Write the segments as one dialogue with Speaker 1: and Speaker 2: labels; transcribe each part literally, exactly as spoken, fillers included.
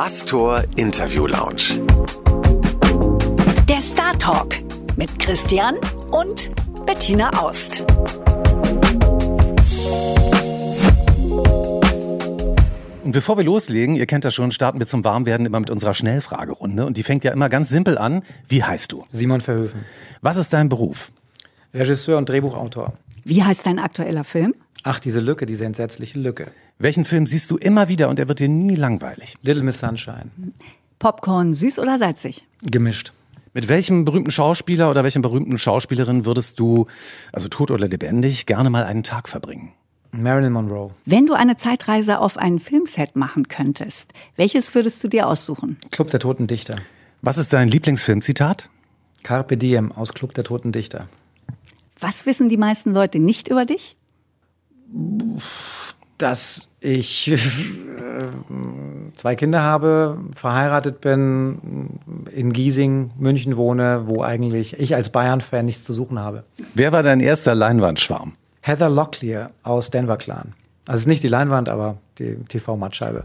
Speaker 1: Astor Interview Lounge.
Speaker 2: Der Star Talk mit Christian und Bettina Aust.
Speaker 3: Und bevor wir loslegen, ihr kennt das schon, starten wir zum Warmwerden immer mit unserer Schnellfragerunde. Und die fängt ja immer ganz simpel an. Wie heißt du?
Speaker 4: Simon Verhoeven.
Speaker 3: Was ist dein Beruf?
Speaker 4: Regisseur und Drehbuchautor.
Speaker 2: Wie heißt dein aktueller Film?
Speaker 4: Ach, diese Lücke, diese entsetzliche Lücke.
Speaker 3: Welchen Film siehst du immer wieder und er wird dir nie langweilig?
Speaker 4: Little Miss Sunshine.
Speaker 2: Popcorn süß oder salzig?
Speaker 4: Gemischt.
Speaker 3: Mit welchem berühmten Schauspieler oder welcher berühmten Schauspielerin würdest du, also tot oder lebendig, gerne mal einen Tag verbringen?
Speaker 4: Marilyn Monroe.
Speaker 2: Wenn du eine Zeitreise auf ein Filmset machen könntest, welches würdest du dir aussuchen?
Speaker 4: Club der Toten Dichter.
Speaker 3: Was ist dein Lieblingsfilmzitat?
Speaker 4: Carpe Diem aus Club der Toten Dichter.
Speaker 2: Was wissen die meisten Leute nicht über dich?
Speaker 4: Dass ich äh, zwei Kinder habe, verheiratet bin, in Giesing, München wohne, wo eigentlich ich als Bayern-Fan nichts zu suchen habe.
Speaker 3: Wer war dein erster Leinwandschwarm?
Speaker 4: Heather Locklear aus Denver Clan. Also es ist nicht die Leinwand, aber die T V-Mattscheibe.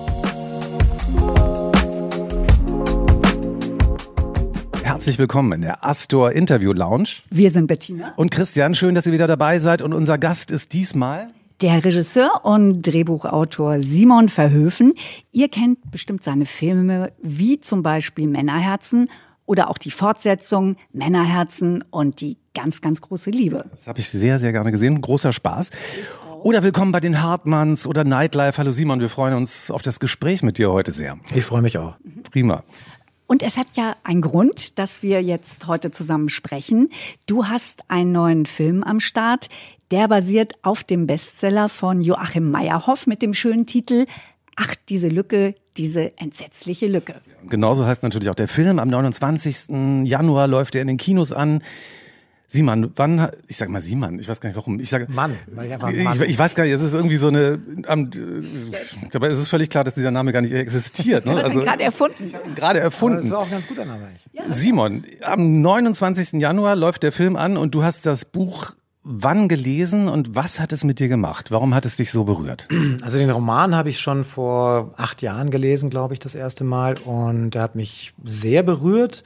Speaker 3: Herzlich willkommen in der Astor Interview Lounge.
Speaker 2: Wir sind Bettina.
Speaker 3: Und Christian, schön, dass ihr wieder dabei seid. Und unser Gast ist diesmal
Speaker 2: Der Regisseur und Drehbuchautor Simon Verhoeven. Ihr kennt bestimmt seine Filme wie zum Beispiel Männerherzen oder auch die Fortsetzung Männerherzen und die ganz, ganz große Liebe.
Speaker 3: Das habe ich sehr, sehr gerne gesehen. Großer Spaß. Oder willkommen bei den Hartmanns oder Nightlife. Hallo Simon, wir freuen uns auf das Gespräch mit dir heute sehr.
Speaker 4: Ich freue mich auch.
Speaker 3: Prima.
Speaker 2: Und es hat ja einen Grund, dass wir jetzt heute zusammen sprechen. Du hast einen neuen Film am Start, der basiert auf dem Bestseller von Joachim Meyerhoff mit dem schönen Titel Ach, diese Lücke, diese entsetzliche Lücke.
Speaker 3: Genauso heißt natürlich auch der Film. Am neunundzwanzigsten Januar läuft er in den Kinos an. Simon, wann, ich sag mal Simon, ich weiß gar nicht warum. Ich sage
Speaker 4: Mann, weil ich einfach
Speaker 3: ich,
Speaker 4: Mann.
Speaker 3: ich weiß gar nicht, es ist irgendwie so eine, am, dabei ist es völlig klar, dass dieser Name gar nicht existiert. Ne?
Speaker 2: Das
Speaker 3: also
Speaker 2: ist gerade erfunden.
Speaker 3: Gerade erfunden.
Speaker 4: Das ist auch ein ganz guter Name.
Speaker 3: Simon, am neunundzwanzigsten Januar läuft der Film an und du hast das Buch wann gelesen und was hat es mit dir gemacht? Warum hat es dich so berührt?
Speaker 4: Also den Roman habe ich schon vor acht Jahren gelesen, glaube ich, das erste Mal. Und der hat mich sehr berührt.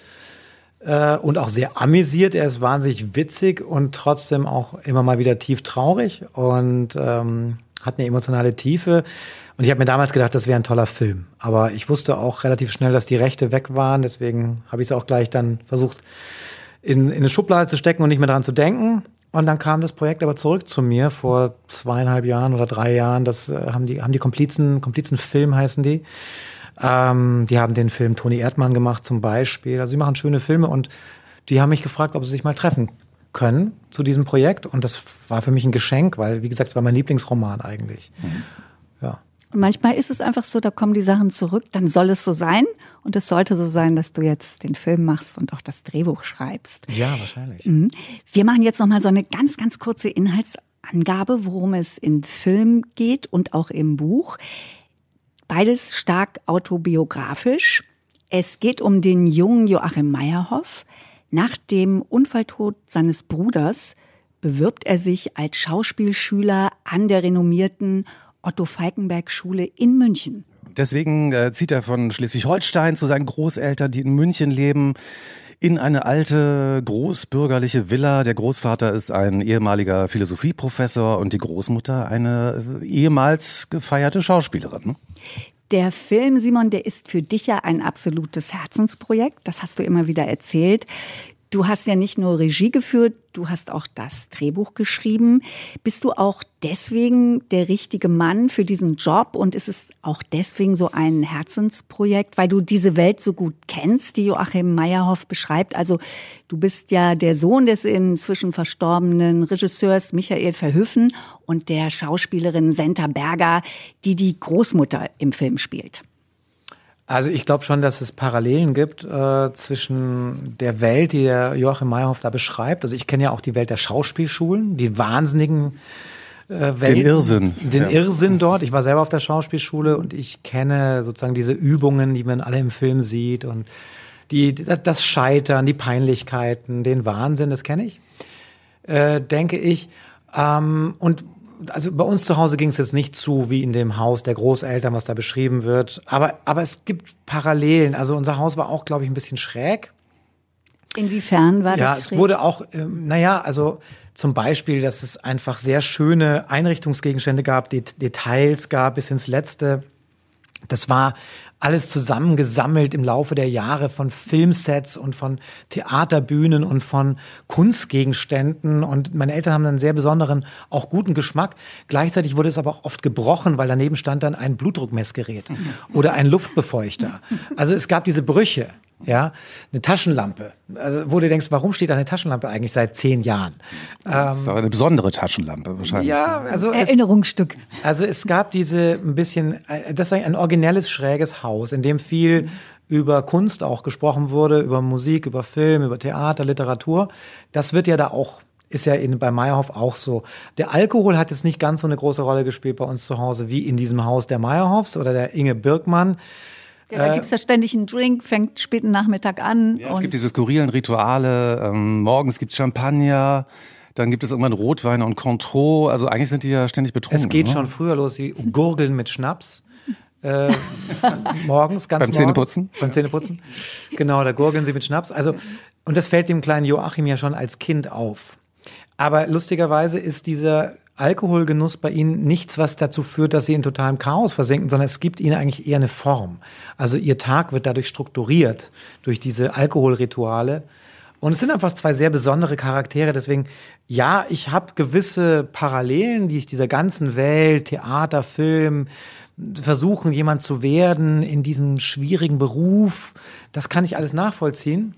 Speaker 4: Und auch sehr amüsiert. Er ist wahnsinnig witzig und trotzdem auch immer mal wieder tief traurig und ähm, hat eine emotionale Tiefe. Und ich habe mir damals gedacht, das wäre ein toller Film. Aber ich wusste auch relativ schnell, dass die Rechte weg waren. Deswegen habe ich es auch gleich dann versucht, in, in eine Schublade zu stecken und nicht mehr dran zu denken. Und dann kam das Projekt aber zurück zu mir vor zweieinhalb Jahren oder drei Jahren. Das äh, haben die, haben die Komplizen, Komplizenfilm heißen die. Ähm, die haben den Film Toni Erdmann gemacht zum Beispiel. Also sie machen schöne Filme und die haben mich gefragt, ob sie sich mal treffen können zu diesem Projekt. Und das war für mich ein Geschenk, weil, wie gesagt, es war mein Lieblingsroman eigentlich. Mhm. Ja.
Speaker 2: Und manchmal ist es einfach so, da kommen die Sachen zurück, dann soll es so sein. Und es sollte so sein, dass du jetzt den Film machst und auch das Drehbuch schreibst.
Speaker 4: Ja, wahrscheinlich.
Speaker 2: Mhm. Wir machen jetzt noch mal so eine ganz, ganz kurze Inhaltsangabe, worum es im Film geht und auch im Buch. Beides stark autobiografisch. Es geht um den jungen Joachim Meyerhoff. Nach dem Unfalltod seines Bruders bewirbt er sich als Schauspielschüler an der renommierten Otto-Falckenberg-Schule in München.
Speaker 3: Deswegen äh, zieht er von Schleswig-Holstein zu seinen Großeltern, die in München leben, in eine alte, großbürgerliche Villa. Der Großvater ist ein ehemaliger Philosophieprofessor und die Großmutter eine ehemals gefeierte Schauspielerin.
Speaker 2: Der Film, Simon, der ist für dich ja ein absolutes Herzensprojekt. Das hast du immer wieder erzählt. Du hast ja nicht nur Regie geführt, du hast auch das Drehbuch geschrieben. Bist du auch deswegen der richtige Mann für diesen Job und ist es auch deswegen so ein Herzensprojekt, weil du diese Welt so gut kennst, die Joachim Meyerhoff beschreibt? Also du bist ja der Sohn des inzwischen verstorbenen Regisseurs Michael Verhoeven und der Schauspielerin Senta Berger, die die Großmutter im Film spielt.
Speaker 4: Also ich glaube schon, dass es Parallelen gibt äh, zwischen der Welt, die der Joachim Meyerhoff da beschreibt. Also ich kenne ja auch die Welt der Schauspielschulen, die wahnsinnigen äh, Welten.
Speaker 3: Den Irrsinn.
Speaker 4: Den
Speaker 3: ja.
Speaker 4: Irrsinn dort. Ich war selber auf der Schauspielschule und ich kenne sozusagen diese Übungen, die man alle im Film sieht und die, das Scheitern, die Peinlichkeiten, den Wahnsinn, das kenne ich, äh, denke ich. Ähm, und also bei uns zu Hause ging es jetzt nicht zu wie in dem Haus der Großeltern, was da beschrieben wird. Aber, aber es gibt Parallelen. Also unser Haus war auch, glaube ich, ein bisschen schräg.
Speaker 2: Inwiefern war
Speaker 4: ja,
Speaker 2: das? Ja,
Speaker 4: es wurde auch, ähm, naja, also zum Beispiel, dass es einfach sehr schöne Einrichtungsgegenstände gab, Det- Details gab bis ins Letzte. Das war alles zusammengesammelt im Laufe der Jahre von Filmsets und von Theaterbühnen und von Kunstgegenständen. Und meine Eltern haben einen sehr besonderen, auch guten Geschmack. Gleichzeitig wurde es aber auch oft gebrochen, weil daneben stand dann ein Blutdruckmessgerät oder ein Luftbefeuchter. Also es gab diese Brüche. Ja, eine Taschenlampe. Also, wo du denkst, warum steht da eine Taschenlampe eigentlich seit zehn Jahren?
Speaker 3: Das ist aber eine besondere Taschenlampe wahrscheinlich.
Speaker 4: Ja, also es,
Speaker 2: Erinnerungsstück.
Speaker 4: also es gab diese ein bisschen, das ist ein originelles, schräges Haus, in dem viel über Kunst auch gesprochen wurde, über Musik, über Film, über Theater, Literatur. Das wird ja da auch, ist ja in, bei Meyerhoff auch so. Der Alkohol hat jetzt nicht ganz so eine große Rolle gespielt bei uns zu Hause wie in diesem Haus der Meyerhoffs oder der Inge Birkmann.
Speaker 2: Ja, da
Speaker 4: Äh,
Speaker 2: gibt es ja ständig einen Drink, fängt späten Nachmittag an.
Speaker 3: Ja, es gibt diese skurrilen Rituale. Ähm, morgens gibt es Champagner, dann gibt es irgendwann Rotwein und Cointreau. Also eigentlich sind die ja ständig betrunken.
Speaker 4: Es geht
Speaker 3: ne?
Speaker 4: schon früher los, sie gurgeln mit Schnaps. Äh, morgens, ganz
Speaker 3: Beim
Speaker 4: morgens.
Speaker 3: Zähneputzen?
Speaker 4: Beim Zähneputzen. Genau, da gurgeln sie mit Schnaps. Also, und das fällt dem kleinen Joachim ja schon als Kind auf. Aber lustigerweise ist dieser Alkoholgenuss bei ihnen nichts, was dazu führt, dass sie in totalem Chaos versinken, sondern es gibt ihnen eigentlich eher eine Form. Also ihr Tag wird dadurch strukturiert, durch diese Alkoholrituale. Und es sind einfach zwei sehr besondere Charaktere. Deswegen, ja, ich habe gewisse Parallelen, die ich dieser ganzen Welt, Theater, Film, versuchen, jemand zu werden in diesem schwierigen Beruf. Das kann ich alles nachvollziehen.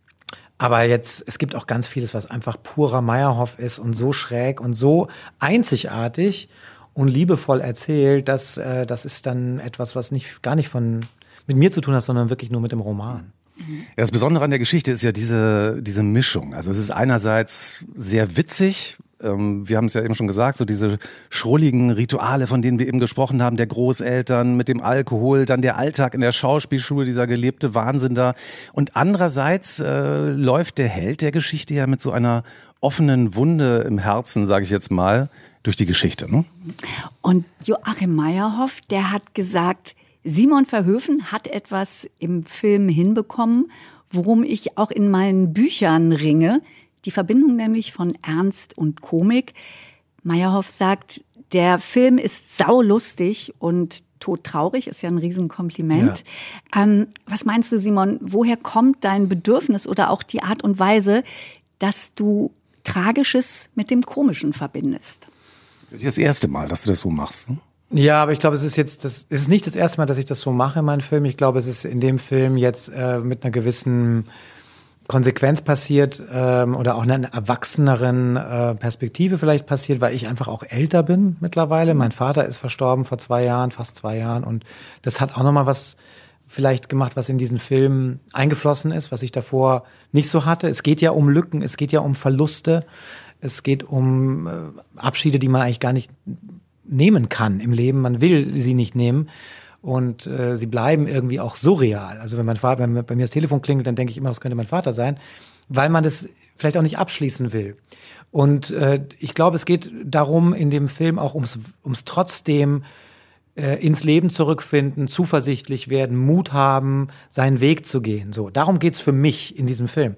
Speaker 4: Aber jetzt, es gibt auch ganz vieles, was einfach purer Meyerhoff ist und so schräg und so einzigartig und liebevoll erzählt, dass äh, das ist dann etwas, was nicht gar nicht von mit mir zu tun hat, sondern wirklich nur mit dem Roman.
Speaker 3: Ja, das Besondere an der Geschichte ist ja diese, diese Mischung. Also es ist einerseits sehr witzig. Wir haben es ja eben schon gesagt, so diese schrulligen Rituale, von denen wir eben gesprochen haben, der Großeltern mit dem Alkohol, dann der Alltag in der Schauspielschule, dieser gelebte Wahnsinn da. Und andererseits äh, läuft der Held der Geschichte ja mit so einer offenen Wunde im Herzen, sage ich jetzt mal, durch die Geschichte. Ne?
Speaker 2: Und Joachim Meyerhoff, der hat gesagt, Simon Verhoeven hat etwas im Film hinbekommen, worum ich auch in meinen Büchern ringe. Die Verbindung nämlich von Ernst und Komik. Meyerhoff sagt, der Film ist saulustig und todtraurig, ist ja ein Riesenkompliment. Ja. Ähm, was meinst du, Simon, woher kommt dein Bedürfnis oder auch die Art und Weise, dass du Tragisches mit dem Komischen verbindest?
Speaker 3: Das ist das erste Mal, dass du das so machst, ne?
Speaker 4: Ja, aber ich glaube, es ist jetzt, das, es ist nicht das erste Mal, dass ich das so mache in meinem Film. Ich glaube, es ist in dem Film jetzt äh, mit einer gewissen Konsequenz passiert ähm, oder auch einer erwachseneren äh, Perspektive vielleicht passiert, weil ich einfach auch älter bin mittlerweile. Mein Vater ist verstorben vor zwei Jahren, fast zwei Jahren. Und das hat auch nochmal was vielleicht gemacht, was in diesen Film eingeflossen ist, was ich davor nicht so hatte. Es geht ja um Lücken, es geht ja um Verluste, es geht um äh, Abschiede, die man eigentlich gar nicht nehmen kann im Leben. Man will sie nicht nehmen. Und äh, sie bleiben irgendwie auch surreal. Also wenn mein Vater, wenn bei mir das Telefon klingelt, dann denke ich immer, das könnte mein Vater sein, weil man das vielleicht auch nicht abschließen will. Und äh, ich glaube, es geht darum, in dem Film auch ums, ums trotzdem äh, ins Leben zurückfinden, zuversichtlich werden, Mut haben, seinen Weg zu gehen. So, darum geht's für mich in diesem Film.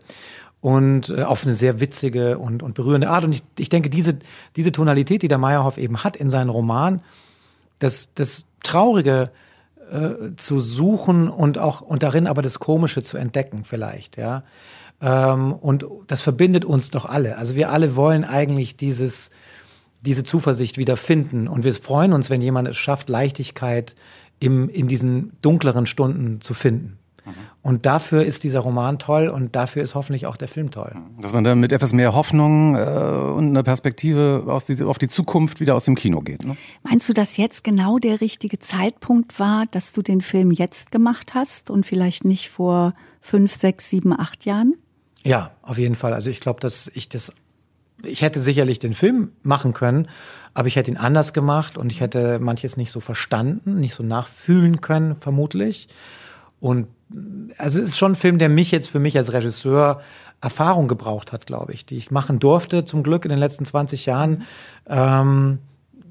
Speaker 4: Und äh, auf eine sehr witzige und, und berührende Art. Und ich, ich denke, diese, diese Tonalität, die der Meyerhoff eben hat in seinen Roman, das, das Traurige äh, zu suchen und auch und darin aber das Komische zu entdecken vielleicht, ja. Ähm, und das verbindet uns doch alle. Also wir alle wollen eigentlich dieses, diese Zuversicht wieder finden. Und wir freuen uns, wenn jemand es schafft, Leichtigkeit im, in diesen dunkleren Stunden zu finden. Mhm. Und dafür ist dieser Roman toll und dafür ist hoffentlich auch der Film toll.
Speaker 3: Dass man dann mit etwas mehr Hoffnung äh, und einer Perspektive aus die, auf die Zukunft wieder aus dem Kino geht. Ne?
Speaker 2: Meinst du, dass jetzt genau der richtige Zeitpunkt war, dass du den Film jetzt gemacht hast und vielleicht nicht vor fünf, sechs, sieben, acht Jahren?
Speaker 4: Ja, auf jeden Fall. Also ich glaube, dass ich das, ich hätte sicherlich den Film machen können, aber ich hätte ihn anders gemacht und ich hätte manches nicht so verstanden, nicht so nachfühlen können, vermutlich. Und also es ist schon ein Film, der mich jetzt für mich als Regisseur Erfahrung gebraucht hat, glaube ich, die ich machen durfte, zum Glück in den letzten zwanzig Jahren. Ähm,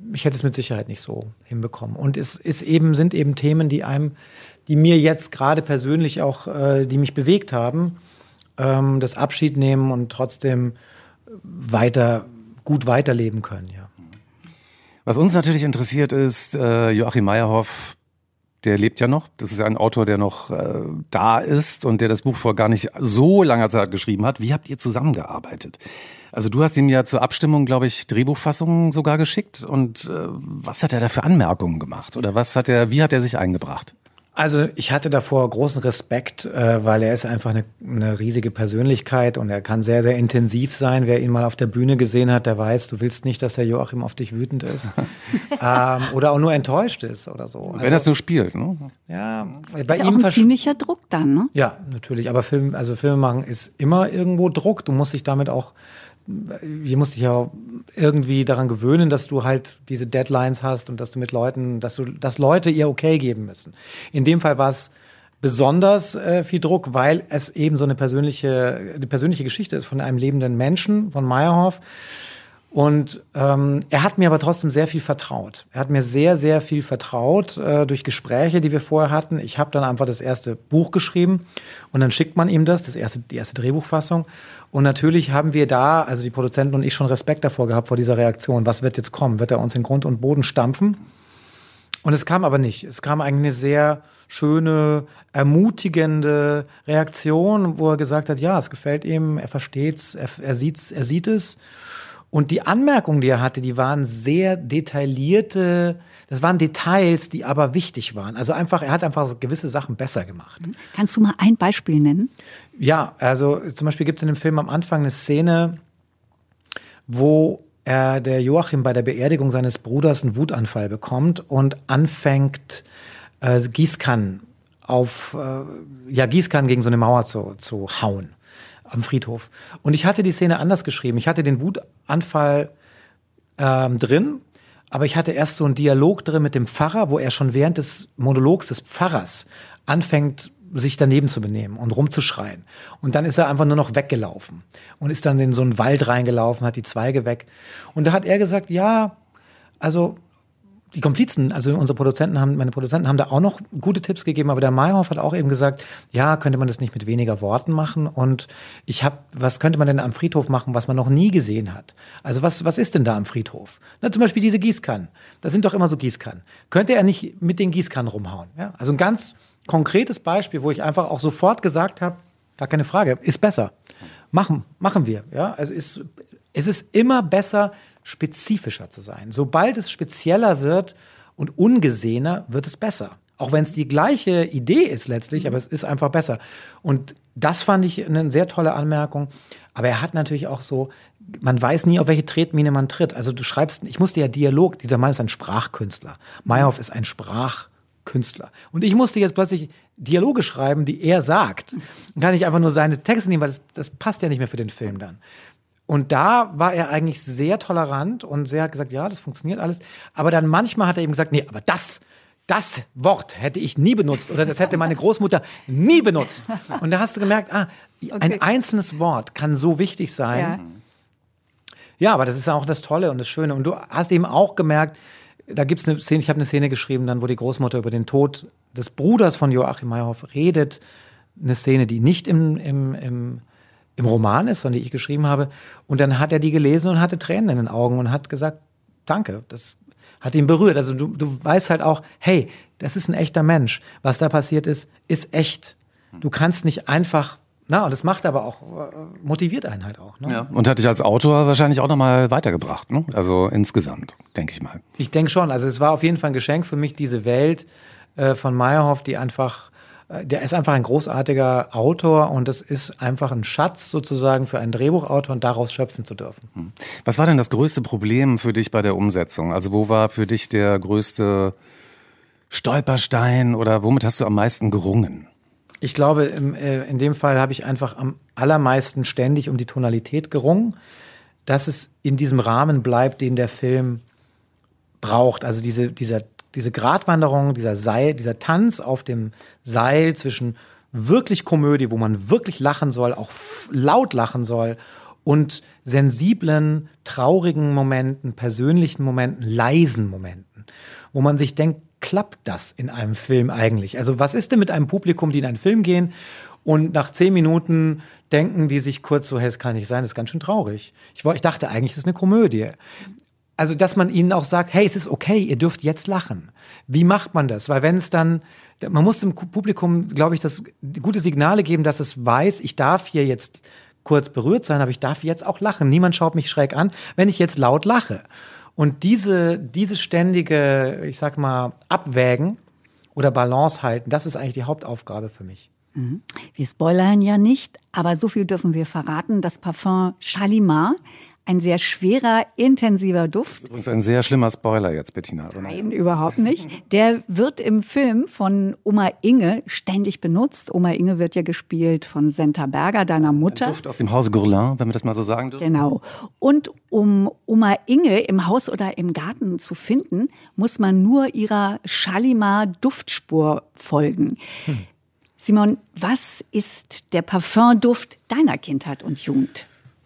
Speaker 4: ich hätte es mit Sicherheit nicht so hinbekommen. Und es ist eben, sind eben Themen, die einem, die mir jetzt gerade persönlich auch, äh, die mich bewegt haben, ähm, das Abschied nehmen und trotzdem weiter, gut weiterleben können, ja.
Speaker 3: Was uns natürlich interessiert ist, äh, Joachim Meyerhoff, der lebt ja noch. Das ist ja ein Autor, der noch äh, da ist und der das Buch vor gar nicht so langer Zeit geschrieben hat. Wie habt ihr zusammengearbeitet? Also du hast ihm ja zur Abstimmung, glaube ich, Drehbuchfassungen sogar geschickt. Und äh, was hat er da für Anmerkungen gemacht? Oder was hat er, wie hat er sich eingebracht?
Speaker 4: Also ich hatte davor großen Respekt, äh, weil er ist einfach eine, eine riesige Persönlichkeit und er kann sehr, sehr intensiv sein. Wer ihn mal auf der Bühne gesehen hat, der weiß, du willst nicht, dass der Joachim auf dich wütend ist ähm, oder auch nur enttäuscht ist oder so.
Speaker 3: Wenn
Speaker 4: also,
Speaker 3: er es so spielt, ne?
Speaker 4: Ja, bei
Speaker 2: ist
Speaker 4: ihm
Speaker 2: auch ein ziemlicher Druck dann, ne?
Speaker 4: Ja, natürlich. Aber Film, also Filme machen ist immer irgendwo Druck. Du musst dich damit auch Hier musst dich ja irgendwie daran gewöhnen, dass du halt diese Deadlines hast und dass du mit Leuten, dass du, dass Leute ihr Okay geben müssen. In dem Fall war es besonders äh, viel Druck, weil es eben so eine persönliche, eine persönliche Geschichte ist von einem lebenden Menschen, von Meyerhoff. Und ähm, er hat mir aber trotzdem sehr viel vertraut. Er hat mir sehr, sehr viel vertraut äh, durch Gespräche, die wir vorher hatten. Ich habe dann einfach das erste Buch geschrieben und dann schickt man ihm das, das erste, die erste Drehbuchfassung. Und natürlich haben wir da, also die Produzenten und ich, schon Respekt davor gehabt, vor dieser Reaktion. Was wird jetzt kommen? Wird er uns in Grund und Boden stampfen? Und es kam aber nicht. Es kam eigentlich eine sehr schöne, ermutigende Reaktion, wo er gesagt hat, ja, es gefällt ihm, er versteht's, er, er sieht's, er sieht es. Und die Anmerkungen, die er hatte, die waren sehr detaillierte, das waren Details, die aber wichtig waren. Also einfach, er hat einfach gewisse Sachen besser gemacht.
Speaker 2: Kannst du mal ein Beispiel nennen?
Speaker 4: Ja, also zum Beispiel gibt es in dem Film am Anfang eine Szene, wo er, der Joachim bei der Beerdigung seines Bruders einen Wutanfall bekommt und anfängt, äh, Gießkannen auf, äh, ja, Gießkannen gegen so eine Mauer zu, zu hauen. Am Friedhof. Und ich hatte die Szene anders geschrieben. Ich hatte den Wutanfall ähm, drin, aber ich hatte erst so einen Dialog drin mit dem Pfarrer, wo er schon während des Monologs des Pfarrers anfängt, sich daneben zu benehmen und rumzuschreien. Und dann ist er einfach nur noch weggelaufen und ist dann in so einen Wald reingelaufen, hat die Zweige weg. Und da hat er gesagt, ja, also die Komplizen, also unsere Produzenten haben, meine Produzenten haben da auch noch gute Tipps gegeben, aber der Meyerhoff hat auch eben gesagt, ja, könnte man das nicht mit weniger Worten machen und ich habe, was könnte man denn am Friedhof machen, was man noch nie gesehen hat? Also was, was ist denn da am Friedhof? Na, zum Beispiel diese Gießkannen. Das sind doch immer so Gießkannen. Könnte er nicht mit den Gießkannen rumhauen? Ja? Also ein ganz konkretes Beispiel, wo ich einfach auch sofort gesagt habe, gar keine Frage, ist besser. Machen, machen wir. Ja? Also ist, es ist immer besser, spezifischer zu sein. Sobald es spezieller wird und ungesehener, wird es besser. Auch wenn es die gleiche Idee ist letztlich, aber es ist einfach besser. Und das fand ich eine sehr tolle Anmerkung. Aber er hat natürlich auch so, man weiß nie, auf welche Tretmine man tritt. Also du schreibst, ich musste ja Dialog, dieser Mann ist ein Sprachkünstler. Meyerhoff ist ein Sprachkünstler. Und ich musste jetzt plötzlich Dialoge schreiben, die er sagt. Dann kann ich einfach nur seine Texte nehmen, weil das, das passt ja nicht mehr für den Film dann. Und da war er eigentlich sehr tolerant und sehr hat gesagt, ja, das funktioniert alles. Aber dann manchmal hat er eben gesagt, nee, aber das, das Wort hätte ich nie benutzt oder das hätte meine Großmutter nie benutzt. Und da hast du gemerkt, ah, okay. Ein einzelnes Wort kann so wichtig sein. Ja. Ja, aber das ist auch das Tolle und das Schöne. Und du hast eben auch gemerkt, da gibt es eine Szene, ich habe eine Szene geschrieben, dann, wo die Großmutter über den Tod des Bruders von Joachim Meyerhoff redet. Eine Szene, die nicht im, im, im im Roman ist, sondern die ich geschrieben habe. Und dann hat er die gelesen und hatte Tränen in den Augen und hat gesagt, danke, das hat ihn berührt. Also du, du weißt halt auch, hey, das ist ein echter Mensch. Was da passiert ist, ist echt. Du kannst nicht einfach, na, und das macht aber auch, motiviert einen halt auch. Ne?
Speaker 3: Ja. Und hat dich als Autor wahrscheinlich auch nochmal weitergebracht, ne? Also insgesamt, denke ich mal.
Speaker 4: Ich denke schon. Also es war auf jeden Fall ein Geschenk für mich, diese Welt äh, von Meyerhoff, die einfach Der ist einfach ein großartiger Autor und es ist einfach ein Schatz sozusagen für einen Drehbuchautor und daraus schöpfen zu dürfen.
Speaker 3: Was war denn das größte Problem für dich bei der Umsetzung? Also wo war für dich der größte Stolperstein oder womit hast du am meisten gerungen?
Speaker 4: Ich glaube, im, äh, in dem Fall habe ich einfach am allermeisten ständig um die Tonalität gerungen, dass es in diesem Rahmen bleibt, den der Film braucht. Also diese, dieser Diese Gratwanderung, dieser Seil, dieser Tanz auf dem Seil zwischen wirklich Komödie, wo man wirklich lachen soll, auch f- laut lachen soll, und sensiblen, traurigen Momenten, persönlichen Momenten, leisen Momenten, wo man sich denkt, klappt das in einem Film eigentlich? Also was ist denn mit einem Publikum, die in einen Film gehen und nach zehn Minuten denken die sich kurz so, hey, das kann nicht sein, das ist ganz schön traurig. Ich, ich dachte eigentlich, das ist eine Komödie. Also, dass man ihnen auch sagt, hey, es ist okay, ihr dürft jetzt lachen. Wie macht man das? Weil wenn es dann, man muss dem Publikum, glaube ich, das gute Signale geben, dass es weiß, ich darf hier jetzt kurz berührt sein, aber ich darf jetzt auch lachen. Niemand schaut mich schräg an, wenn ich jetzt laut lache. Und diese, diese ständige, ich sag mal, Abwägen oder Balance halten, das ist eigentlich die Hauptaufgabe für mich.
Speaker 2: Mhm. Wir spoilern ja nicht, aber so viel dürfen wir verraten. Das Parfum Shalimar, ein sehr schwerer, intensiver Duft. Das ist
Speaker 3: übrigens ein sehr schlimmer Spoiler jetzt, Bettina.
Speaker 2: Nein, überhaupt nicht. Der wird im Film von Oma Inge ständig benutzt. Oma Inge wird ja gespielt von Senta Berger, deiner Mutter.
Speaker 3: Ein Duft aus dem Hause Gourlin, wenn wir das mal so sagen dürfen.
Speaker 2: Genau. Und um Oma Inge im Haus oder im Garten zu finden, muss man nur ihrer Shalimar-Duftspur folgen. Hm. Simon, was ist der Parfumduft deiner Kindheit und Jugend?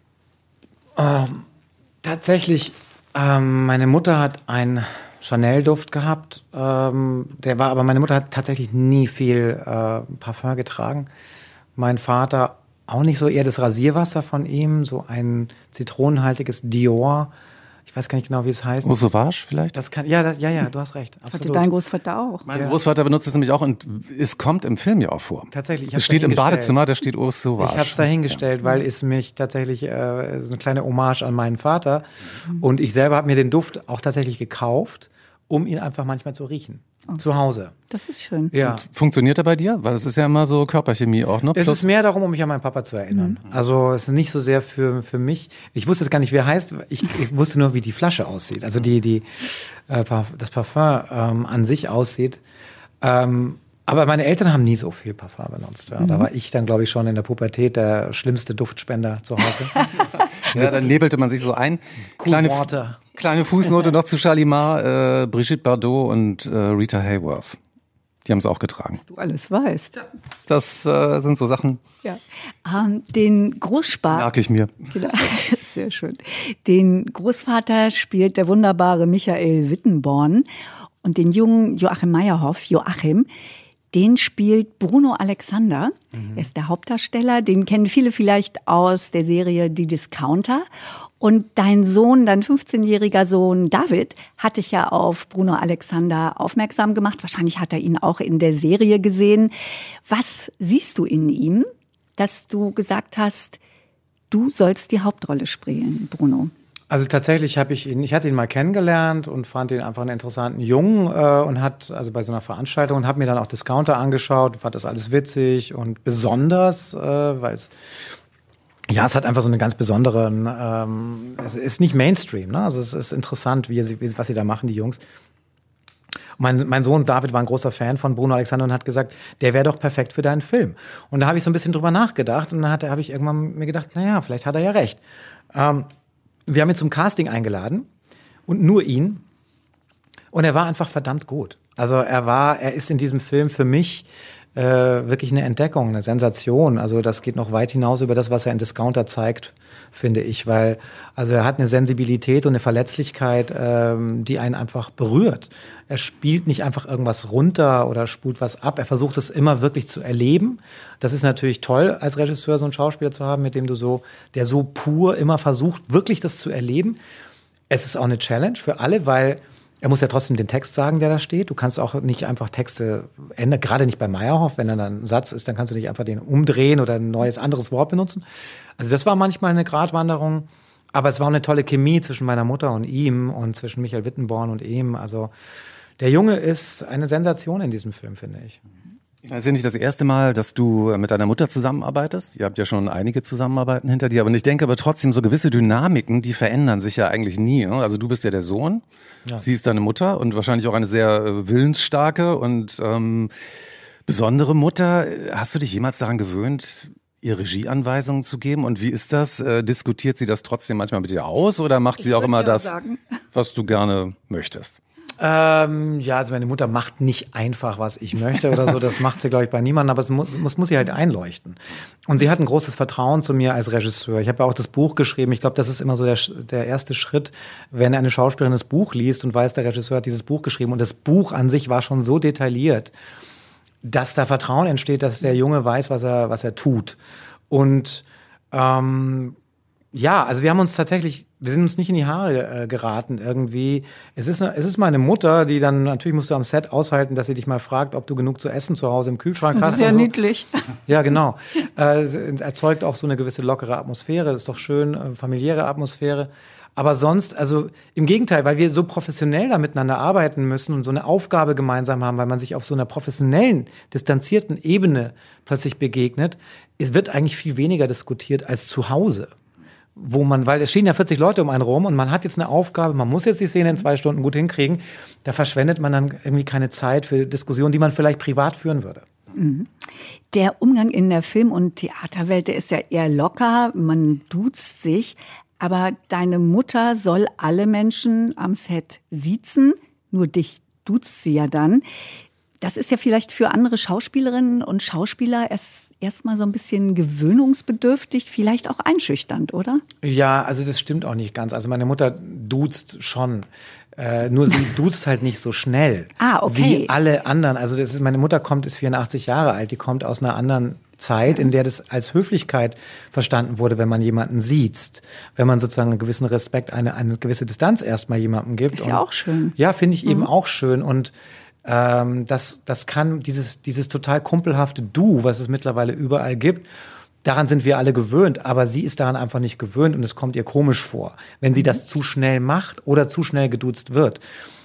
Speaker 4: Ähm, tatsächlich, ähm, meine Mutter hat einen Chanel-Duft gehabt. Ähm, der war, aber meine Mutter hat tatsächlich nie viel äh, Parfum getragen. Mein Vater auch nicht so, eher das Rasierwasser von ihm, so ein zitronenhaltiges Dior. Ich weiß gar nicht genau, wie es heißt.
Speaker 3: Eau Sauvage vielleicht?
Speaker 4: Das kann, ja, das, ja, ja, du hast recht. Absolut.
Speaker 2: Hatte dein Großvater auch.
Speaker 3: Mein
Speaker 4: ja.
Speaker 3: Großvater benutzt es nämlich auch und es kommt im Film ja auch vor.
Speaker 4: Tatsächlich. Ich
Speaker 3: es steht im Badezimmer, da steht Eau Sauvage.
Speaker 4: Ich habe es dahingestellt, ja. weil es mich tatsächlich äh, so eine kleine Hommage an meinen Vater mhm. und ich selber habe mir den Duft auch tatsächlich gekauft, um ihn einfach manchmal zu riechen. Oh. Zu Hause.
Speaker 2: Das ist schön.
Speaker 4: Ja.
Speaker 3: Und funktioniert er bei dir? Weil es ist ja immer so Körperchemie auch, ne?
Speaker 4: Es ist mehr darum, um mich an meinen Papa zu erinnern. Mhm. Also es ist nicht so sehr für, für mich. Ich wusste jetzt gar nicht, wie er heißt. Ich, ich wusste nur, wie die Flasche aussieht. Also die, die, äh, das Parfum ähm, an sich aussieht. Ähm, aber meine Eltern haben nie so viel Parfum benutzt. Ja. Mhm. Da war ich dann, glaube ich, schon in der Pubertät der schlimmste Duftspender zu Hause.
Speaker 3: Ja, dann nebelte man sich so ein.
Speaker 4: Cool
Speaker 3: kleine,
Speaker 4: Water.
Speaker 3: kleine Fußnote noch zu Shalimar, äh, Brigitte Bardot und äh, Rita Hayworth. Die haben es auch getragen.
Speaker 2: Was du alles weißt.
Speaker 3: Das äh, sind so Sachen.
Speaker 2: Ja. Ähm, den Großspaß.
Speaker 3: Merke ich mir.
Speaker 2: Genau. Sehr schön. Den Großvater spielt der wunderbare Michael Wittenborn und den jungen Joachim Meyerhoff, Joachim, den spielt Bruno Alexander. Mhm. Er ist der Hauptdarsteller. Den kennen viele vielleicht aus der Serie Die Discounter. Und dein Sohn, dein fünfzehnjähriger Sohn David, hat dich ja auf Bruno Alexander aufmerksam gemacht. Wahrscheinlich hat er ihn auch in der Serie gesehen. Was siehst du in ihm, dass du gesagt hast, du sollst die Hauptrolle spielen, Bruno?
Speaker 4: Also tatsächlich habe ich ihn, ich hatte ihn mal kennengelernt und fand ihn einfach einen interessanten Jungen äh, und hat, also bei so einer Veranstaltung, und habe mir dann auch Discounter angeschaut und fand das alles witzig und besonders, äh, weil es, ja, es hat einfach so einen ganz besonderen, ähm, es ist nicht Mainstream, ne? Also es ist interessant, wie, wie, was sie da machen, die Jungs. Mein, mein Sohn David war ein großer Fan von Bruno Alexander und hat gesagt, der wäre doch perfekt für deinen Film. Und da habe ich so ein bisschen drüber nachgedacht und dann habe ich irgendwann mir gedacht, naja, vielleicht hat er ja recht. Ähm, Wir haben ihn zum Casting eingeladen und nur ihn. Und er war einfach verdammt gut. Also er war, er ist in diesem Film für mich äh, wirklich eine Entdeckung, eine Sensation. Also das geht noch weit hinaus über das, was er in Discounter zeigt, finde ich. Weil also er hat eine Sensibilität und eine Verletzlichkeit, ähm, die einen einfach berührt. Er spielt nicht einfach irgendwas runter oder spult was ab. Er versucht es immer wirklich zu erleben. Das ist natürlich toll, als Regisseur so einen Schauspieler zu haben, mit dem du so, der so pur immer versucht, wirklich das zu erleben. Es ist auch eine Challenge für alle, weil er muss ja trotzdem den Text sagen, der da steht. Du kannst auch nicht einfach Texte ändern, gerade nicht bei Meyerhoff. Wenn dann ein Satz ist, dann kannst du nicht einfach den umdrehen oder ein neues, anderes Wort benutzen. Also das war manchmal eine Gratwanderung. Aber es war auch eine tolle Chemie zwischen meiner Mutter und ihm und zwischen Michael Wittenborn und ihm. Also der Junge ist eine Sensation in diesem Film, finde ich.
Speaker 3: Ich meine, es ist ja nicht das erste Mal, dass du mit deiner Mutter zusammenarbeitest. Ihr habt ja schon einige Zusammenarbeiten hinter dir. Und ich denke aber trotzdem, so gewisse Dynamiken, die verändern sich ja eigentlich nie. Ne? Also du bist ja der Sohn, ja. Sie ist deine Mutter und wahrscheinlich auch eine sehr äh, willensstarke und ähm, besondere Mutter. Hast du dich jemals daran gewöhnt, ihr Regieanweisungen zu geben? Und wie ist das? Äh, diskutiert sie das trotzdem manchmal mit dir aus oder macht
Speaker 2: ich
Speaker 3: sie auch immer
Speaker 2: ja
Speaker 3: das,
Speaker 2: sagen.
Speaker 3: was du gerne möchtest?
Speaker 4: Ähm, ja, also meine Mutter macht nicht einfach, was ich möchte oder so. Das macht sie, glaube ich, bei niemandem, aber es muss, muss, muss sie halt einleuchten. Und sie hat ein großes Vertrauen zu mir als Regisseur. Ich habe ja auch das Buch geschrieben. Ich glaube, das ist immer so der, der erste Schritt, wenn eine Schauspielerin das Buch liest und weiß, der Regisseur hat dieses Buch geschrieben. Und das Buch an sich war schon so detailliert, dass da Vertrauen entsteht, dass der Junge weiß, was er, was er tut. Und ähm, ja, also wir haben uns tatsächlich, wir sind uns nicht in die Haare äh, geraten irgendwie. Es ist, es ist meine Mutter, die dann, natürlich musst du am Set aushalten, dass sie dich mal fragt, ob du genug zu essen zu Hause im Kühlschrank hast.
Speaker 2: Das ist ja
Speaker 4: und so.
Speaker 2: Niedlich.
Speaker 4: Ja, genau. Äh, es erzeugt auch so eine gewisse lockere Atmosphäre, das ist doch schön, äh, familiäre Atmosphäre. Aber sonst, also im Gegenteil, weil wir so professionell da miteinander arbeiten müssen und so eine Aufgabe gemeinsam haben, weil man sich auf so einer professionellen, distanzierten Ebene plötzlich begegnet, es wird eigentlich viel weniger diskutiert als zu Hause. Wo man, weil es stehen ja vierzig Leute um einen rum und man hat jetzt eine Aufgabe, man muss jetzt die Szene in zwei Stunden gut hinkriegen, da verschwendet man dann irgendwie keine Zeit für Diskussionen, die man vielleicht privat führen würde.
Speaker 2: Der Umgang in der Film- und Theaterwelt, der ist ja eher locker, man duzt sich, aber deine Mutter soll alle Menschen am Set siezen, nur dich duzt sie ja dann. Das ist ja vielleicht für andere Schauspielerinnen und Schauspieler erst erstmal so ein bisschen gewöhnungsbedürftig, vielleicht auch einschüchternd, oder?
Speaker 4: Ja, also das stimmt auch nicht ganz. Also meine Mutter duzt schon. Äh, nur sie duzt halt nicht so schnell
Speaker 2: ah, okay.
Speaker 4: wie alle anderen. Also das ist, meine Mutter kommt, ist vierundachtzig Jahre alt, die kommt aus einer anderen Zeit, in der das als Höflichkeit verstanden wurde, wenn man jemanden sieht, wenn man sozusagen einen gewissen Respekt, eine, eine gewisse Distanz erstmal jemandem gibt.
Speaker 2: Ist ja
Speaker 4: und,
Speaker 2: auch schön.
Speaker 4: Ja, finde ich
Speaker 2: mhm.
Speaker 4: eben auch schön und ähm, das, das kann dieses, dieses total kumpelhafte Du, was es mittlerweile überall gibt, daran sind wir alle gewöhnt, aber sie ist daran einfach nicht gewöhnt und es kommt ihr komisch vor, wenn sie das zu schnell macht oder zu schnell geduzt wird.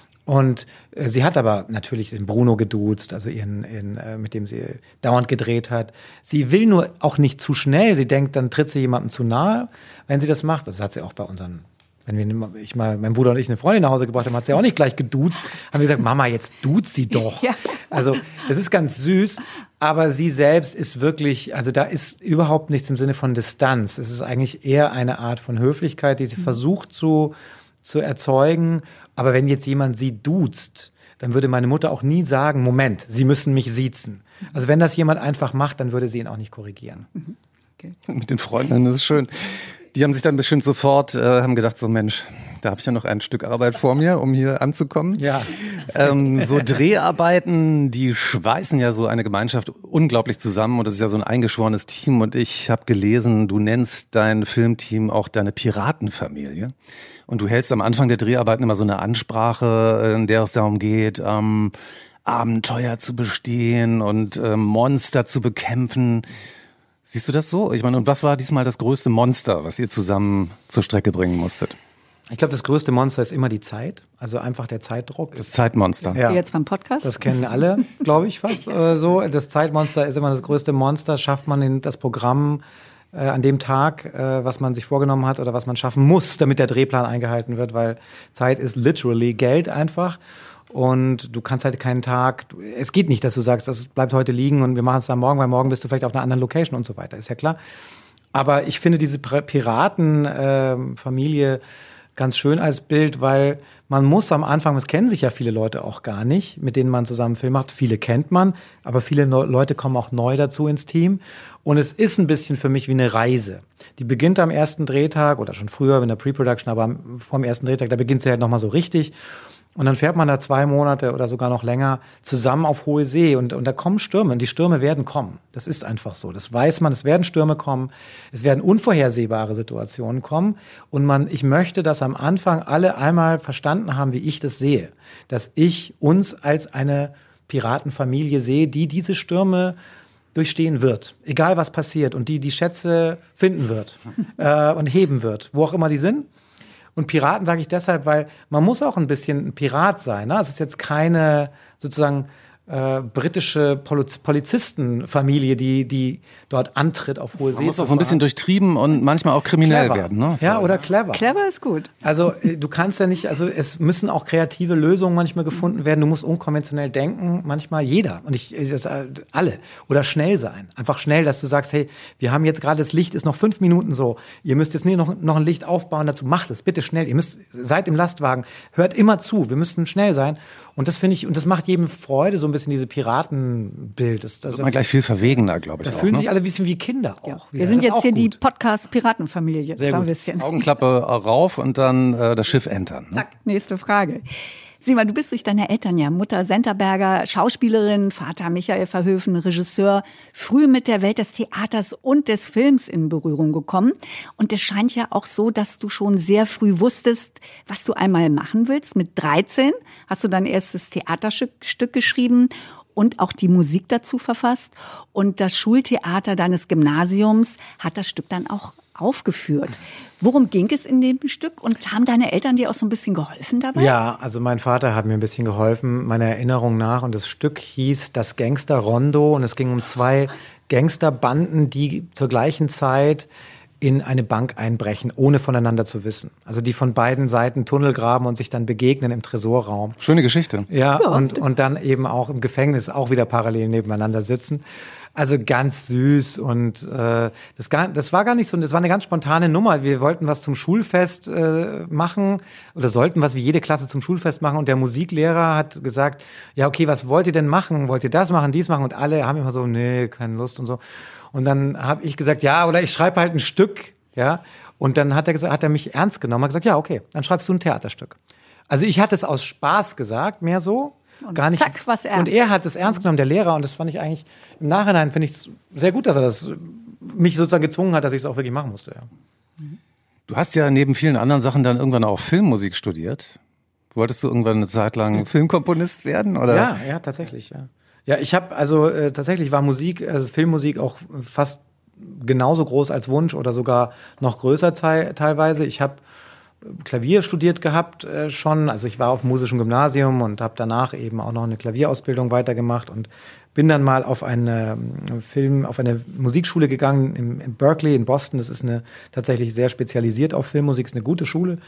Speaker 4: Und äh, sie hat aber natürlich den Bruno geduzt, also ihren, ihren äh, mit dem sie dauernd gedreht hat. Sie will nur auch nicht zu schnell. Sie denkt, dann tritt sie jemandem zu nahe, wenn sie das macht. Das hat sie auch bei unseren, wenn wir, ich mal, mein Bruder und ich eine Freundin nach Hause gebracht haben, hat sie auch nicht gleich geduzt. Haben wir gesagt, Mama, jetzt duzt sie doch. Ja. Also das ist ganz süß, aber sie selbst ist wirklich, also da ist überhaupt nichts im Sinne von Distanz. Es ist eigentlich eher eine Art von Höflichkeit, die sie mhm. versucht zu, zu erzeugen. Aber wenn jetzt jemand sie duzt, dann würde meine Mutter auch nie sagen, Moment, Sie müssen mich siezen. Also wenn das jemand einfach macht, dann würde sie ihn auch nicht korrigieren.
Speaker 2: Mhm. Okay.
Speaker 3: Mit den Freunden, das ist schön. Die haben sich dann bestimmt sofort, äh, haben gedacht, so Mensch, da habe ich ja noch ein Stück Arbeit vor mir, um hier anzukommen.
Speaker 4: Ja.
Speaker 3: Ähm, so Dreharbeiten, die schweißen ja so eine Gemeinschaft unglaublich zusammen und das ist ja so ein eingeschworenes Team und ich habe gelesen, du nennst dein Filmteam auch deine Piratenfamilie und du hältst am Anfang der Dreharbeiten immer so eine Ansprache, in der es darum geht, ähm, Abenteuer zu bestehen und äh, Monster zu bekämpfen. Siehst du das so? Ich meine, und was war diesmal das größte Monster, was ihr zusammen zur Strecke bringen musstet?
Speaker 4: Ich glaube, das größte Monster ist immer die Zeit, also einfach der Zeitdruck.
Speaker 3: Das Zeitmonster.
Speaker 4: Ja.
Speaker 2: Wie jetzt beim Podcast?
Speaker 4: Das kennen alle, glaube ich, fast äh, so. Das Zeitmonster ist immer das größte Monster. Schafft man in das Programm äh, an dem Tag, äh, was man sich vorgenommen hat oder was man schaffen muss, damit der Drehplan eingehalten wird, weil Zeit ist literally Geld einfach. Und du kannst halt keinen Tag, es geht nicht, dass du sagst, das bleibt heute liegen und wir machen es dann morgen, weil morgen bist du vielleicht auf einer anderen Location und so weiter, ist ja klar. Aber ich finde diese Piratenfamilie äh, ganz schön als Bild, weil man muss am Anfang, das kennen sich ja viele Leute auch gar nicht, mit denen man zusammen Film macht. Viele kennt man, aber viele no- Leute kommen auch neu dazu ins Team. Und es ist ein bisschen für mich wie eine Reise. Die beginnt am ersten Drehtag oder schon früher in der Pre-Production, aber vor dem ersten Drehtag, da beginnt sie halt nochmal so richtig. Und dann fährt man da zwei Monate oder sogar noch länger zusammen auf hohe See und, und da kommen Stürme und die Stürme werden kommen. Das ist einfach so. Das weiß man, es werden Stürme kommen, es werden unvorhersehbare Situationen kommen und man, ich möchte, dass am Anfang alle einmal verstanden haben, wie ich das sehe. Dass ich uns als eine Piratenfamilie sehe, die diese Stürme durchstehen wird, egal was passiert und die die Schätze finden wird äh, und heben wird, wo auch immer die sind. Und Piraten sage ich deshalb, weil man muss auch ein bisschen ein Pirat sein. Ne? Es ist jetzt keine sozusagen äh, britische Poliz- Polizistenfamilie, die, die dort antritt auf hohe See.
Speaker 3: Man muss auch so ein bisschen durchtrieben und manchmal auch kriminell
Speaker 4: clever.
Speaker 3: werden. Ne?
Speaker 4: Ja, oder clever.
Speaker 2: Clever ist gut.
Speaker 4: Also du kannst ja nicht, also es müssen auch kreative Lösungen manchmal gefunden werden. Du musst unkonventionell denken, manchmal jeder. Und ich, das, alle. Oder schnell sein. Einfach schnell, dass du sagst, hey, wir haben jetzt gerade, das Licht ist noch fünf Minuten so. Ihr müsst jetzt nie noch, noch ein Licht aufbauen dazu. Macht es, bitte schnell. Ihr müsst, seid im Lastwagen. Hört immer zu. Wir müssen schnell sein. Und das finde ich, und das macht jedem Freude, so ein bisschen diese Piratenbild. Das, das
Speaker 3: wird man gleich viel verwegener, glaube ich.
Speaker 4: Da
Speaker 3: auch,
Speaker 4: fühlen
Speaker 3: ne?
Speaker 4: sich alle ein bisschen wie Kinder auch.
Speaker 2: Ja.
Speaker 4: wieder.
Speaker 2: Wir sind
Speaker 4: Das ist
Speaker 2: jetzt
Speaker 4: auch
Speaker 2: hier die
Speaker 4: gut.
Speaker 2: Podcast-Piratenfamilie.
Speaker 4: Sehr
Speaker 2: so ein
Speaker 4: gut.
Speaker 2: bisschen.
Speaker 3: Augenklappe rauf und dann äh, das Schiff entern. Ne?
Speaker 2: Zack, nächste Frage. Sieh mal, du bist durch deine Eltern ja, Mutter Senterberger, Schauspielerin, Vater Michael Verhoeven, Regisseur, früh mit der Welt des Theaters und des Films in Berührung gekommen. Und es scheint ja auch so, dass du schon sehr früh wusstest, was du einmal machen willst. Mit dreizehn hast du dein erstes Theaterstück Stück geschrieben und auch die Musik dazu verfasst. Und das Schultheater deines Gymnasiums hat das Stück dann auch aufgeführt. Worum ging es in dem Stück und haben deine Eltern dir auch so ein bisschen geholfen dabei?
Speaker 4: Ja, also mein Vater hat mir ein bisschen geholfen, meiner Erinnerung nach. Und das Stück hieß Das Gangster-Rondo und es ging um zwei Gangsterbanden, die zur gleichen Zeit in eine Bank einbrechen, ohne voneinander zu wissen. Also die von beiden Seiten Tunnel graben und sich dann begegnen im Tresorraum.
Speaker 3: Schöne Geschichte.
Speaker 4: Ja,
Speaker 2: Ja.
Speaker 4: Und, und dann eben auch im Gefängnis auch wieder parallel nebeneinander sitzen. Also ganz süß und äh, das, gar, das war gar nicht so, das war eine ganz spontane Nummer. Wir wollten was zum Schulfest äh, machen oder sollten was wie jede Klasse zum Schulfest machen und der Musiklehrer hat gesagt, ja okay, was wollt ihr denn machen? Wollt ihr das machen, dies machen? Und alle haben immer so, nee, keine Lust und so. Und dann habe ich gesagt, ja, oder ich schreibe halt ein Stück, ja. Und dann hat er gesagt, hat er mich ernst genommen, hat gesagt, ja, okay, dann schreibst du ein Theaterstück. Also ich hatte es aus Spaß gesagt, mehr so.
Speaker 2: Und
Speaker 4: Gar nicht.
Speaker 2: zack, was ernst.
Speaker 4: Und er hat es ernst genommen, der Lehrer, und das fand ich eigentlich, im Nachhinein finde ich es sehr gut, dass er das mich sozusagen gezwungen hat, dass ich es auch wirklich machen musste, ja.
Speaker 3: Du hast ja neben vielen anderen Sachen dann irgendwann auch Filmmusik studiert. Wolltest du irgendwann eine Zeit lang Filmkomponist werden, oder?
Speaker 4: Ja, ja, tatsächlich, ja. Ja, ich habe, also äh, tatsächlich war Musik, also Filmmusik auch fast genauso groß als Wunsch oder sogar noch größer te- teilweise. Ich habe Klavier studiert gehabt äh, schon, also ich war auf dem musischen Gymnasium und habe danach eben auch noch eine Klavierausbildung weitergemacht und bin dann mal auf eine ähm, Film, auf eine Musikschule gegangen in, in Berkeley in Boston. Das ist eine tatsächlich sehr spezialisiert auf Filmmusik, ist eine gute Schule.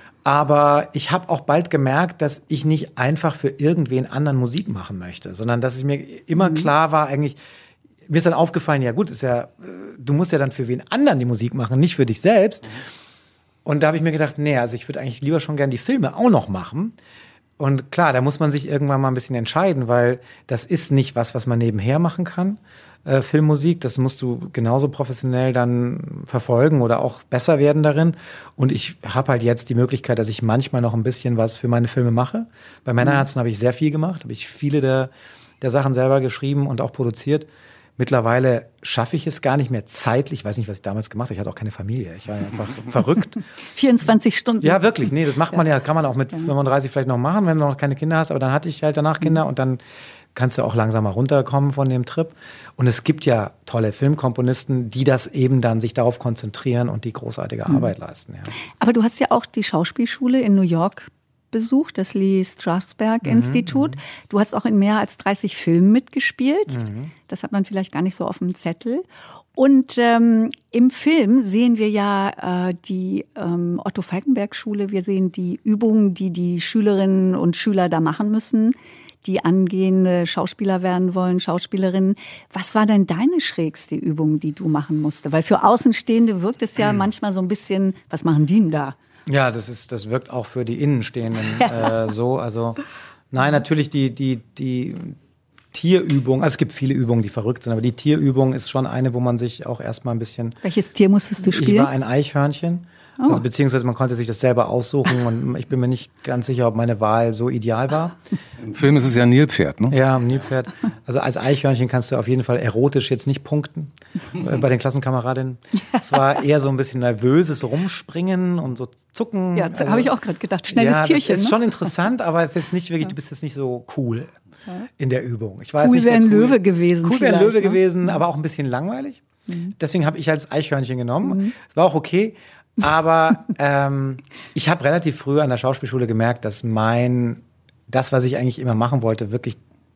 Speaker 4: Aber ich habe auch bald gemerkt, dass ich nicht einfach für irgendwen anderen Musik machen möchte, sondern dass es mir immer mhm. klar war, eigentlich, mir ist dann aufgefallen, ja gut, ist ja, du musst ja dann für wen anderen die Musik machen, nicht für dich selbst. Mhm. Und da habe ich mir gedacht, nee, also ich würde eigentlich lieber schon gern die Filme auch noch machen. Und klar, da muss man sich irgendwann mal ein bisschen entscheiden, weil das ist nicht was, was man nebenher machen kann. Äh, Filmmusik, das musst du genauso professionell dann verfolgen oder auch besser werden darin. Und ich habe halt jetzt die Möglichkeit, dass ich manchmal noch ein bisschen was für meine Filme mache. Bei Männerherzen habe ich sehr viel gemacht, habe ich viele der, der Sachen selber geschrieben und auch produziert. Mittlerweile schaffe ich es gar nicht mehr zeitlich. Ich weiß nicht, was ich damals gemacht habe. Ich hatte auch keine Familie. Ich war einfach verrückt.
Speaker 2: vierundzwanzig Stunden.
Speaker 4: Ja, wirklich. Nee, das macht man ja, kann man auch mit fünfunddreißig vielleicht noch machen, wenn du noch keine Kinder hast. Aber dann hatte ich halt danach Kinder und dann kannst du auch langsam mal runterkommen von dem Trip. Und es gibt ja tolle Filmkomponisten, die das eben dann sich darauf konzentrieren und die großartige Arbeit leisten. Ja.
Speaker 2: Aber du hast ja auch die Schauspielschule in New York besucht, das Lee Strasberg
Speaker 4: Mhm,
Speaker 2: Institut. Du hast auch in mehr als dreißig Filmen mitgespielt. Mhm. Das hat man vielleicht gar nicht so auf dem Zettel. Und ähm, im Film sehen wir ja äh, die ähm, Otto-Falckenberg-Schule. Wir sehen die Übungen, die die Schülerinnen und Schüler da machen müssen, die angehende Schauspieler werden wollen, Schauspielerinnen. Was war denn deine schrägste Übung, die du machen musste? Weil für Außenstehende wirkt es ja mhm. manchmal so ein bisschen, was machen die denn da?
Speaker 4: Ja, das ist, das wirkt auch für die Innenstehenden äh, so. Also nein, natürlich die, die, die Tierübung, also es gibt viele Übungen, die verrückt sind, aber die Tierübung ist schon eine, wo man sich auch erstmal ein bisschen...
Speaker 2: Welches Tier musstest du spielen?
Speaker 4: Ich war ein Eichhörnchen. Oh. Also beziehungsweise man konnte sich das selber aussuchen und ich bin mir nicht ganz sicher, ob meine Wahl so ideal war.
Speaker 3: Im Film ist es ja ein Nilpferd, ne?
Speaker 4: Ja, ein Nilpferd. Also als Eichhörnchen kannst du auf jeden Fall erotisch jetzt nicht punkten bei den Klassenkameradinnen. Es war eher so ein bisschen nervöses Rumspringen und so zucken.
Speaker 2: Ja, das
Speaker 4: also,
Speaker 2: habe ich auch gerade gedacht. Schnelles
Speaker 4: ja,
Speaker 2: Tierchen.
Speaker 4: Das ist
Speaker 2: ne?
Speaker 4: schon interessant, aber es ist jetzt nicht wirklich, du bist jetzt nicht so cool in der Übung. Ich weiß
Speaker 2: cool
Speaker 4: nicht,
Speaker 2: wäre ein
Speaker 4: cool,
Speaker 2: Löwe gewesen.
Speaker 4: Cool wäre ein Löwe
Speaker 2: ne?
Speaker 4: gewesen, aber auch ein bisschen langweilig. Mhm. Deswegen habe ich als Eichhörnchen genommen. Es mhm. war auch okay. Aber ähm, ich habe relativ früh an der Schauspielschule gemerkt, dass mein, das, was ich eigentlich immer machen wollte, wirklich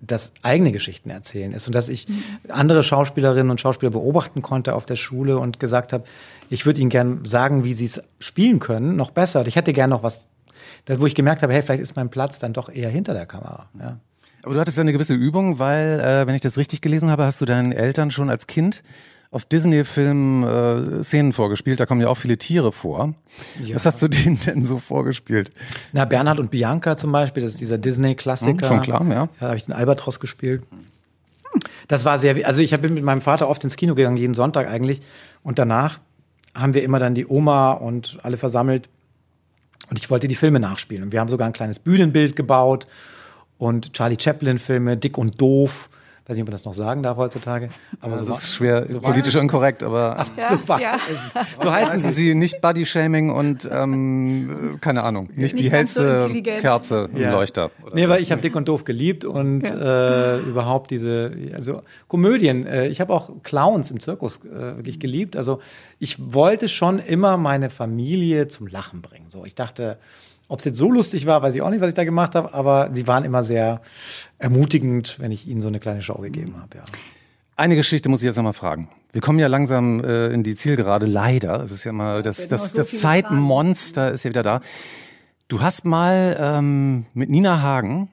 Speaker 4: das eigene Geschichten erzählen ist und dass ich andere Schauspielerinnen und Schauspieler beobachten konnte auf der Schule und gesagt habe, ich würde ihnen gern sagen, wie sie es spielen können, noch besser. Ich hätte gern noch was, wo ich gemerkt habe, hey, vielleicht ist mein Platz dann doch eher hinter der Kamera. Ja.
Speaker 3: Aber du hattest ja eine gewisse Übung, weil, äh, wenn ich das richtig gelesen habe, hast du deinen Eltern schon als Kind aus Disney-Filmen äh, Szenen vorgespielt. Da kommen ja auch viele Tiere vor. Ja. Was hast du denen denn so vorgespielt?
Speaker 4: Na, Bernhard und Bianca zum Beispiel, das ist dieser Disney-Klassiker.
Speaker 3: Hm, schon klar, ja.
Speaker 4: Da habe ich den Albatros gespielt. Das war sehr, also ich bin mit meinem Vater oft ins Kino gegangen, jeden Sonntag eigentlich. Und danach haben wir immer dann die Oma und alle versammelt. Und ich wollte die Filme nachspielen. Und wir haben sogar ein kleines Bühnenbild gebaut. Und Charlie Chaplin-Filme, Dick und Doof. Ich weiß nicht, ob man das noch sagen darf heutzutage. Aber
Speaker 3: das
Speaker 4: so
Speaker 3: ist schwer,
Speaker 4: so
Speaker 3: politisch unkorrekt, aber
Speaker 4: Ach, ja, so, ja. Es, so heißen sie.
Speaker 3: sie nicht Body-Shaming und, ähm, keine Ahnung, nicht, nicht die hellste so Kerze im ja. Leuchter.
Speaker 4: Oder nee, weil ich habe Dick und Doof geliebt und ja. äh, überhaupt diese, also Komödien. Äh, ich habe auch Clowns im Zirkus äh, wirklich geliebt. Also ich wollte schon immer meine Familie zum Lachen bringen. So, ich dachte, ob es jetzt so lustig war, weiß ich auch nicht, was ich da gemacht habe, aber sie waren immer sehr ermutigend, wenn ich ihnen so eine kleine Show gegeben habe. Ja.
Speaker 3: Eine Geschichte muss ich jetzt nochmal fragen. Wir kommen ja langsam äh, in die Zielgerade, leider. Es ist ja mal, das, das, das, das Zeitmonster ist ja wieder da. Du hast mal ähm, mit Nina Hagen,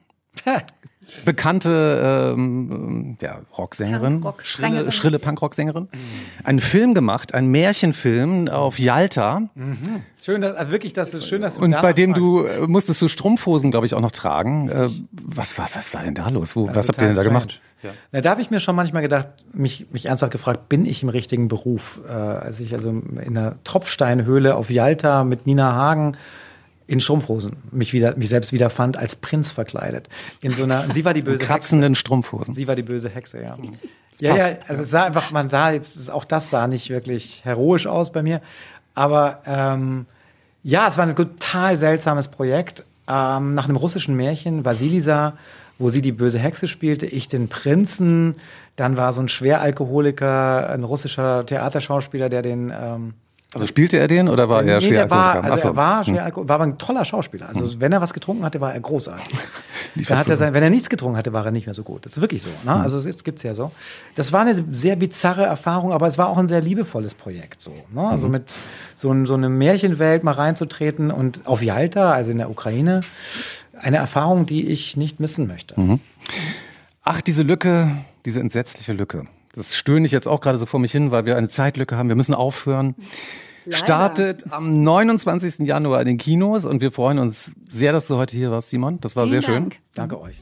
Speaker 3: bekannte ähm, ja, Rocksängerin,
Speaker 2: Punkrock
Speaker 3: schrille, schrille Punkrock-Sängerin, einen Film gemacht, einen Märchenfilm auf Yalta.
Speaker 4: Mhm. Schön, dass, also wirklich, das ist schön, dass du
Speaker 3: Und
Speaker 4: da
Speaker 3: bei dem du äh, musstest du Strumpfhosen, glaube ich, auch noch tragen. Äh, was war, was war denn da los? Wo, was habt ihr denn da gemacht?
Speaker 4: Ja. Na, da habe ich mir schon manchmal gedacht, mich, mich ernsthaft gefragt, bin ich im richtigen Beruf? Äh, als ich also in der Tropfsteinhöhle auf Yalta mit Nina Hagen in Strumpfhosen mich wieder, mich selbst wiederfand, als Prinz verkleidet. In so einer, sie war die böse
Speaker 3: kratzenden
Speaker 4: Hexe.
Speaker 3: Strumpfhosen.
Speaker 4: Sie war die böse Hexe, ja. Ja, ja, also es sah einfach, man sah jetzt, auch das sah nicht wirklich heroisch aus bei mir. Aber ähm, ja, es war ein total seltsames Projekt. Ähm, nach einem russischen Märchen, Vasilisa, wo sie die böse Hexe spielte, ich den Prinzen. Dann war so ein Schweralkoholiker, ein russischer Theaterschauspieler, der den ähm,
Speaker 3: Also spielte er den oder war er
Speaker 4: nee,
Speaker 3: schwer
Speaker 4: der war,
Speaker 3: Alkoholiker?
Speaker 4: also
Speaker 3: Achso.
Speaker 4: er war schwer Alkoholiker, war aber ein toller Schauspieler. Also
Speaker 3: hm.
Speaker 4: wenn er was getrunken hatte, war er großartig. Da hat er sein, wenn er nichts getrunken hatte, war er nicht mehr so gut. Das ist wirklich so. Ne? Hm. Also das gibt's ja so. Das war eine sehr bizarre Erfahrung, aber es war auch ein sehr liebevolles Projekt. So, ne? Also hm. mit so, ein, so eine Märchenwelt mal reinzutreten und auf Yalta, also in der Ukraine, eine Erfahrung, die ich nicht missen möchte.
Speaker 3: Mhm. Ach, diese Lücke, diese entsetzliche Lücke. Das stöhne ich jetzt auch gerade so vor mich hin, weil wir eine Zeitlücke haben. Wir müssen aufhören. Leider. Startet am neunundzwanzigsten Januar in den Kinos und wir freuen uns sehr, dass du heute hier warst, Simon. Das war
Speaker 2: Vielen
Speaker 3: sehr
Speaker 2: Dank.
Speaker 3: schön.
Speaker 4: Danke euch.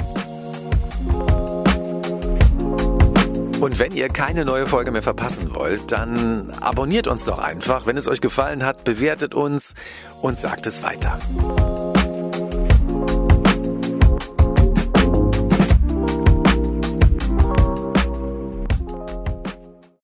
Speaker 1: Und wenn ihr keine neue Folge mehr verpassen wollt, dann abonniert uns doch einfach. Wenn es euch gefallen hat, bewertet uns und sagt es weiter.